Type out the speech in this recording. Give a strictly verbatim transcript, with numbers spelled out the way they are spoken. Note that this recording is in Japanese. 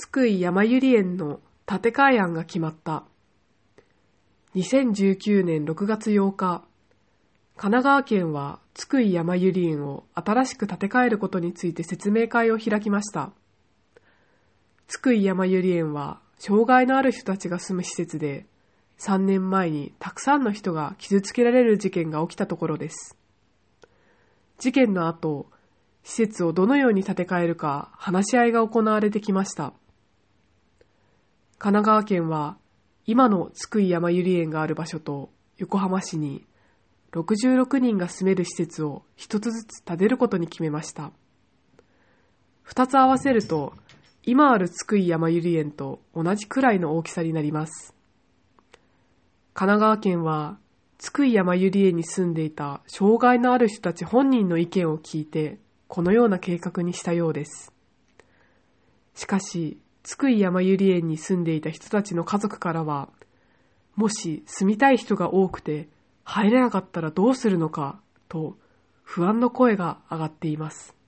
津久井やまゆり園の建て替え案が決まった。にせんじゅうきゅうねんろくがつようか、神奈川県は津久井やまゆり園を新しく建て替えることについて説明会を開きました。津久井やまゆり園は障害のある人たちが住む施設で、さんねんまえにたくさんの人が傷つけられる事件が起きたところです。事件の後、施設をどのように建て替えるか話し合いが行われてきました。神奈川県は今の津久井やまゆり園がある場所と横浜市にろくじゅうろくにんが住める施設を一つずつ建てることに決めました。二つ合わせると今ある津久井やまゆり園と同じくらいの大きさになります。神奈川県は津久井やまゆり園に住んでいた障害のある人たち本人の意見を聞いてこのような計画にしたようです。しかし津久井やまゆり園に住んでいた人たちの家族からは、もし住みたい人が多くて入れなかったらどうするのかと不安の声が上がっています。